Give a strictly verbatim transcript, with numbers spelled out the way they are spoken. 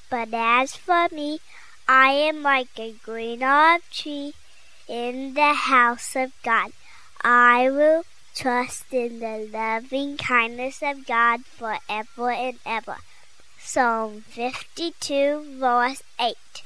But as for me, I am like a green olive tree in the house of God. I will trust in the loving kindness of God forever and ever. Psalm fifty-two, verse eight.